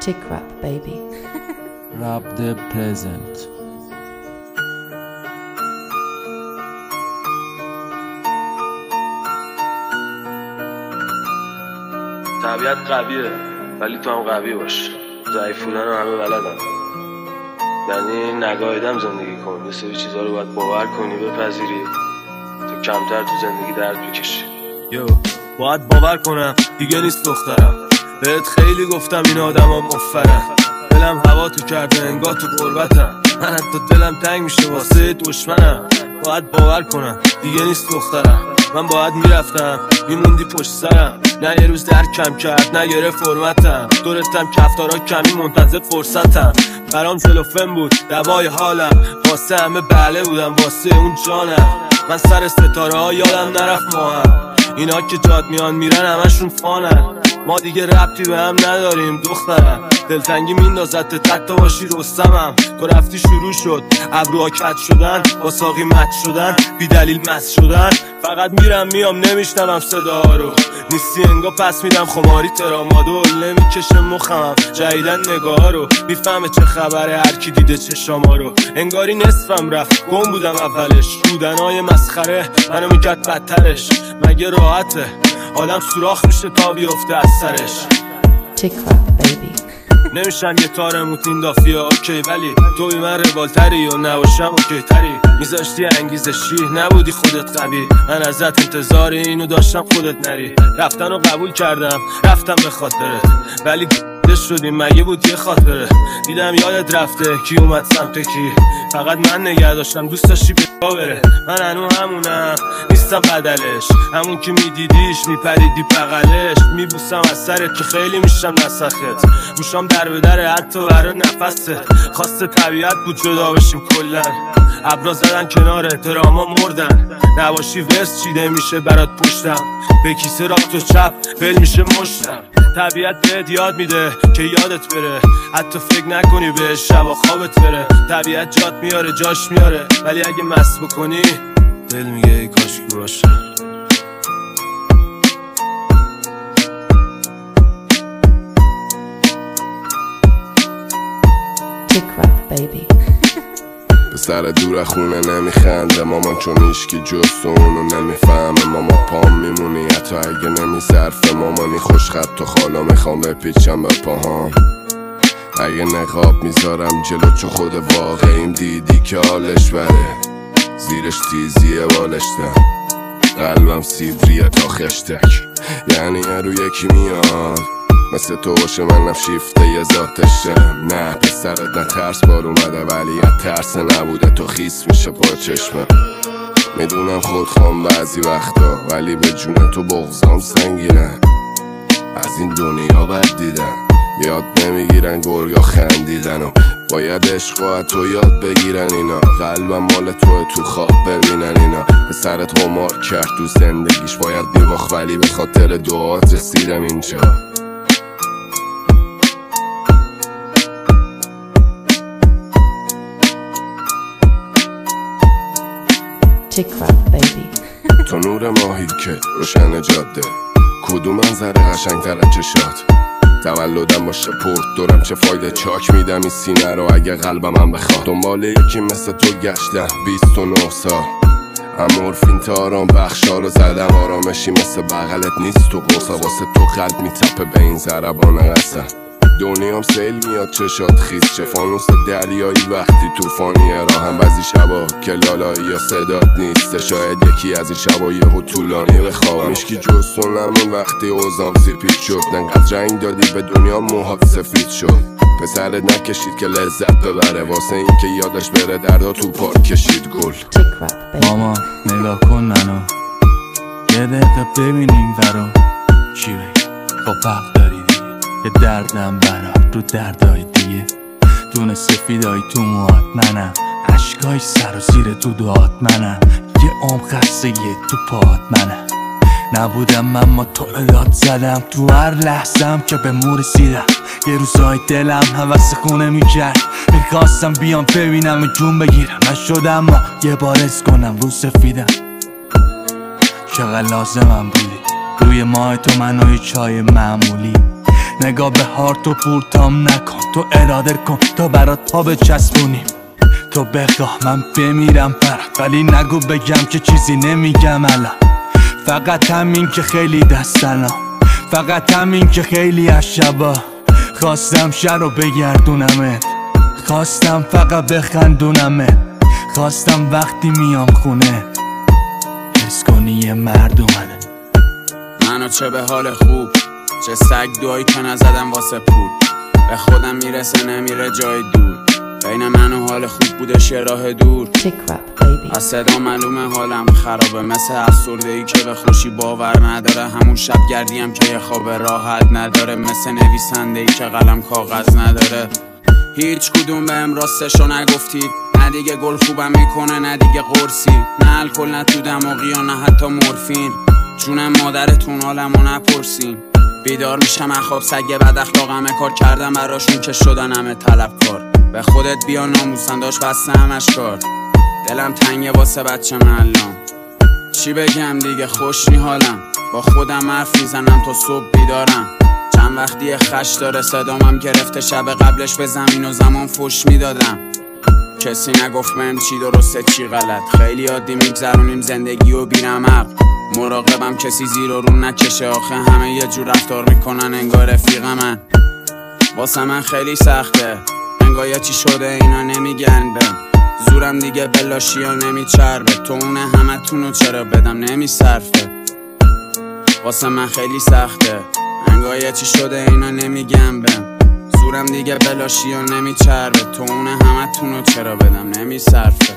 Chick rap, baby. Rap the present. طبیعت قویه ولی تو هم قوی باش. ضعیفونن رو همه بلدن. یعنی نگاهیدم زندگی کن. یه سری چیزا رو باید باور کنی، بپذیری تا کمتر تو زندگی درد بکشی. باید باور کنم دیگه نیست دخترم. بهت خیلی گفتم این آدم ها مفرن. دلم هوا تو کرده انگار تو قربتم. من حتی دلم تنگ میشه واسه دشمنم. باید باور کنم دیگه نیست دخترم. من باید میرفتم میموندی پشت سرم. نه یه روز درکم کرد نه گره فرمتم. دورتم کفتارا کمی منتظر فرصتم. برام سلوفن بود دوای حالم. واسه همه بله بودم واسه اون جانم. من سر ستاره ها یادم نرفت ماهم. اینا که جاد میان میرن همشون فانن. ما دیگه ربطی به هم نداریم دخترم. دلتنگی میندازد حتی باشی رستمم. تو رفتی شروع شد ابروها کج شدن، با ساقی مت شدن، بی دلیل مست شدن. فقط میرم میام نمیشنوم صدا رو. نیستی انگا پس میدم خماری ترامادول. نمیکشه مخمم جدیدن نگاه رو. میفهمه چه خبره هر کی دیده چشاما رو. انگاری نصفم رفت گم بودم اولش. بودنای مسخره منو میکرد بدترش. مگه راحته آدم سوراخ میشه تا بیفته از سرش. Chick rap, baby. نمیشن یه تار موتین دافیه اوکی، ولی توی من روالتری و نباشم اوکی تری. میذاشتی انگیزشی نبودی خودت قوی. من ازت انتظار اینو داشتم خودت نری. رفتن رو قبول کردم رفتم به خاطرت، ولی شدیم مگه بود یه خاطره. دیدم یادت رفته کی اومد سمت کی. فقط من نگه داشتم دوست داشتی بیا بره. من هنو همونم نیستم بدلش. همون که میدیدیش میپریدی بغلش. میبوسم از سرت که خیلی میشم نسخت. گوشام در به در حتی برای نفسه. خواسته طبیعت بود جدا بشیم کلن. ابرا زدن کنار احتراما مردن. نباشی ورس چیده میشه برات پشتم. به کیسه راست و چپ بل میشه مشتم. طبیعت بهت یاد میده که یادت بره. حتی فکر نکنی به شب و خوابت بره. طبیعت جات میاره جاش میاره، ولی اگه مست بکنی دل میگه ای کاش که باشه. Chick rap, baby. سر دور خونه نمیخنده مامان، چون ایشکی جز اونو نمیفهمه. ماما پام میمونی حتی اگه نمیصرفه. مامانی خوشخط تو خالا میخوام بپیچم به پاهام. اگه نقاب میذارم جلو چو خود واقعیم. دیدی که حالش بره زیرش تیزیه بالشتم. قلبم سیبریه تا خشتک، یعنی رو یکی میاد مثل تو باشه. منم شیفته یه ذاتشم. نه پسرت نه ترس بار اومده، ولی یه ترس نبوده تو خیس میشه پا چشمم. میدونم خودخوام بعضی وقتا، ولی به جون تو بغضام سنگینه. از این دنیا بد دیدن یاد نمیگیرن گرگا خندیدن. و باید عشق تو یاد بگیرن اینا. قلبم مال تو خواب ببینن اینا. به سرت قمار کرد تو زندگیش باید میباخت، ولی به خاطر دعات رسیدم اینجا. Chick rap, baby. تو نور ماهی که روشن جاده، کدوم منظره قشنگ‌تر از چشات. تولدم باشه پرت دورم چه فایده. چاک میدم این سینه رو اگه قلبم بخواد. دنبال یکی مثل تو گشتم 29 سال. امورفین تا آرام بخشا رو زدم. آرامشی مثل بغلت نیست تو قصه. واسه تو قلب میتپه به این ضربان قسم. دنیام سیل میاد چشات خیز چه فانوس دریایی وقتی توفانیه. راهم بعضی شبا که لالایی یا صدات نیست. شاید یکی از این شبا یهو طولانی بخوابم. میشکی جز سنمون وقتی اوزام سیپید شد. نقدر رنگ دادی به دنیا موهات سفید شد. پسرت نکشید که لذت ببره، واسه این که یادش بره دردا تو پارک کشید گل. Chick rap, baby. ماما نگاه کن منو، یه دقیقه ببینیم ورا چی بگی. خب حق داری دیگه، یه دردم برات رو دردای دیگه. دونه سفیدای تو موهات منم، عشقای سر و زیر تو دعات منم. یه عمر خستگی تو پاهات منم. نبودم اما تو یاد زدم تو هر لحظم که به مو رسیدم. یه روزای دلم هوس خونه میکرد، میخواستم بیام ببینم و جون بگیرم. نشدم اما یه بار از کنم رو سفیدم. چقدر لازمم بودی روی ماه تو منو یه چای معمولی. نگاه به هارت و پورتام نکن، تو اراده کن تا برات پا بچسبونیم. تو بخواه من بمیرم برات، ولی نگو بگم که چیزی نمیگم الان. فقط همین که خیلی دستنم، فقط همین که خیلی از شبا خواستم شهر رو بگردونمت، خواستم فقط بخندونمت، خواستم وقتی میام خونه حس کنی یه مرد اومده. منو چه به حال خوب، چه سگ دوایی که نزدم واسه پول، به خودم میرسه نمیره جای دور، بین من و حال خوب بودش یه راه دور. Tick rap baby. از صدا معلومه حالم خرابه، مثل افسرده‌ای که به خوشی باور نداره، همون شب گردیم که یه خواب راحت نداره، مثل نویسنده‌ای که قلم کاغذ نداره. هیچ کدوم بهم راستشو نگفتید، نه دیگه گل خوبم میکنه نه دیگه قرصی، نه الکل نه تو دماغی یا نه حتی مورفین، چونم مادرتون حالمو نپرسین. بیدار میشم اخواب سگ بد اخلاقمه، کار کردم براشون که شدن همه طلبکار، به خودت بیا ناموسن داشت بسته همش کار، دلم تنگه واسه بچه محلام، چی بگم دیگه خوش نی حالم، با خودم حرف میزنم تا صبح بیدارم، چند وقتی خش داره صدامم گرفته، شب قبلش به زمین و زمان فوش میدادم، کسی نگفت من چی درسته چی غلط، خیلی عادی میگذرونیم زندگی و بیرمق، مراقبم کسی زیر و رو نکشه، آخه همه یه جور رفتار میکنن انگار رفیق من، واسه من خیلی سخته، انگار یه چی شده اینا نمیگن بهم، زورم دیگه بلاشی یا نمیچربه، تو اونه همه تونو چرا بدم نمیصرفه، واسه من خیلی سخته، انگار یه چی شده اینا نمیگن بهم، زورم دیگه بلاشی یا نمیچربه، تو اونه همه تونو چرا بدم نمیصرفه.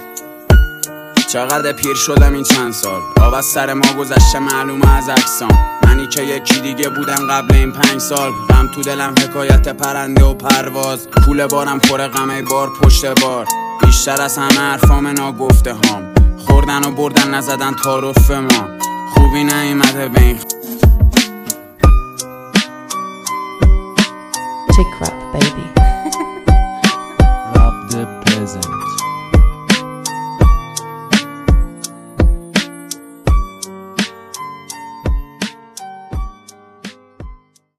چقدر پیر شدم این چند سال، آب از سر ما گذشته معلومه از عکسام، منی که یکی دیگه بودم قبل این 5 سال، غم تو دلم حکایت پرنده و پرواز، کوله بارم پر غمه بار پشت بار، بیشتر از همه حرفام ناگفته هام، خوردن و بردن نزدن تعارف ما، خوبی نیومده به این Tick rap baby.